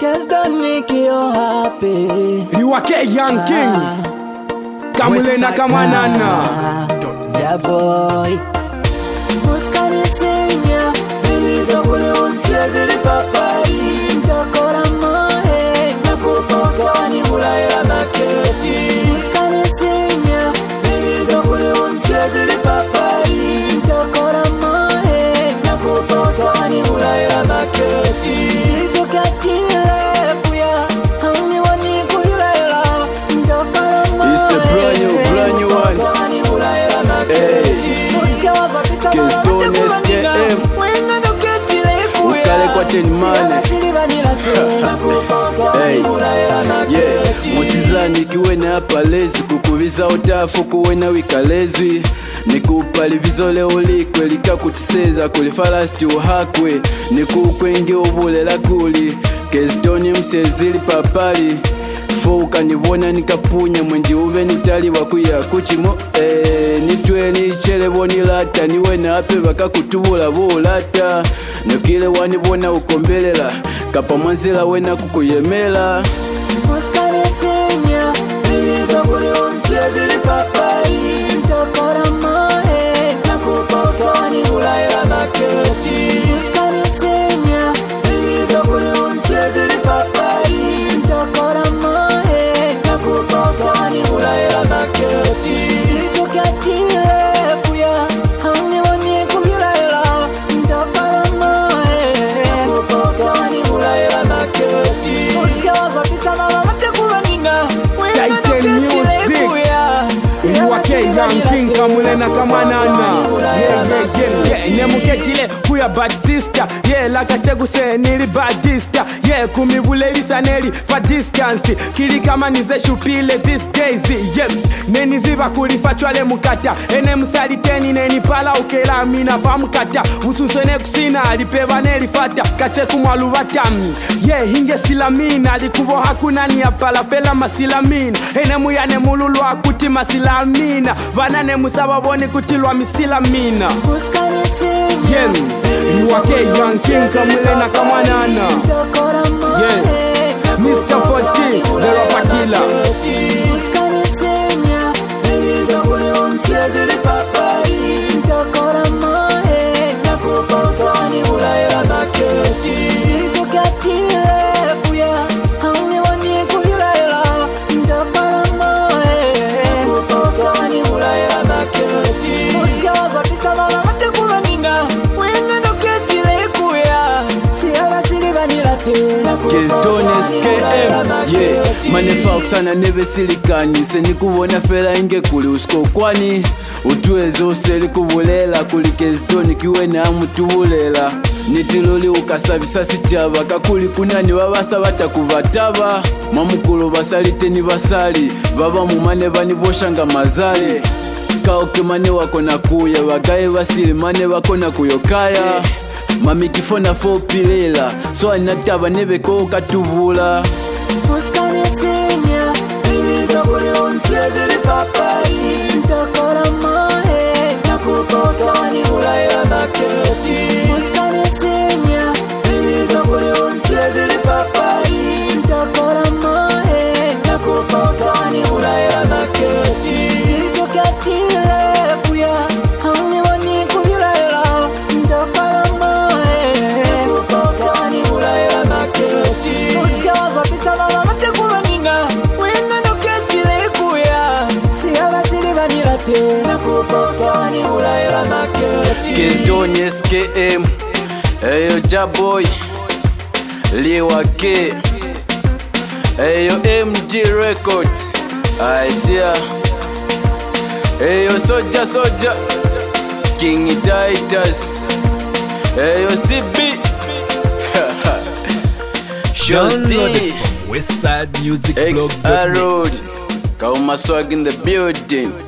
Cause don't make you happy. Liwake Young King Kamulena Kamanana Yeah boy Muskani senya Nilizo kule unsia zili papai Mtakora moe Nakuposa wani mulaela maketi Muskani senya Nilizo kule unsia zili papai Mtakora moe Nakuposa wani mulaela maketi Zizo katile puya Hauni wani kuilela Mtakora moe It's a brand new one. Kezdone SKM Ukale kwa tenimane Hey, yeah, musizani kiwena hapa lezi kukuviza otafu kuwena wikalezwi Nikupali vizole ulikwe lika kutiseza kulifalasti uhakwe Nikukwenge ubulela kuli Kezdone msezili papali Fouka nibona nikapunya mwenji ube nitali wakuya kuchimo nitwe nichele bonilata niwe nape bakakutubula bulata Nokile wanibona ukombelela kapa mwanzila wena kukuyemela Muskane senya Nilizo kuli unsia zili papai Mtakora moe Nakuposa wani mulaela maketi Muskane senya Nilizo kuli unsia zili papai Mtakora moe Nakuposa wani mulaela maketi Zizo katile puya Hauni wani kugilaela Mtakora moe Nakuposa wani mulaela maketi Muske wafapisa mama mate kubanina Titan Music Liwake Young King Kamulena Kamanana Nemuketile kuya bad sister lakacheguse nili badista kumibulelisa neli fa distance kili kama nize shupile these days neni ziba kulifachwale mukata ene msaliteni neni pala ukela mina fa mukata ususene kusina alipeva neli fata kacheku mwaluvatam hinge silamina alikubo hakuna ni apala fela masilamina ene muyane mululu akuti masilamina vanane musaba boni kutilwa misilamina Muskane senya Liwake Young King Kamulena Kamanana Mr. 40 The Rapper Killer Muskane senya Nilizo kuli unsia zili papai Mtakora moe Nakuposa wani mulaela maketi Zizo katile puya Hauni wani kugilaela Mtakora moe Nakuposa wani mulaela maketi Muske wafapisa mama mate kubanina Kezdone SKM Manefa kusana neve silikani Seni kuwona fela inge kuli usko kwani Utuweze useli kubulela Kuli Kezdone kiwena amutubulela Nitiloli ukasabisa sichaba Kakuli kunani wabasa batakuvataba Mamukulu basalite ni basali Baba mumane bani boshanga mazali Kaoke mane wako na kuya Wagaye basili mane wako na kuyokaya Mami kifona fo pilela So anataba nebeko katubula Muskane senya Nilizo kuli unsia zili papai Mtakora moe Nakuposa wani mulaela maketi Muskane senya Nilizo kuli unsia zili papai Mtakora moe Nakuposa wani mulaela maketi Zizo katile puya Hauni wani kugilaela Mtakora Muske wafapisa mama mate kubanina Wena noketile kuya Siyaba silibanila te Nakuposa wani mulaela maketi Kezdone SKM Eyo Jaboy Liwake Eyo MG Record Aisia Eyo Soja King Titus Eyo CB Download it from Westside Music Blog. X Road Kauma Swag in the building.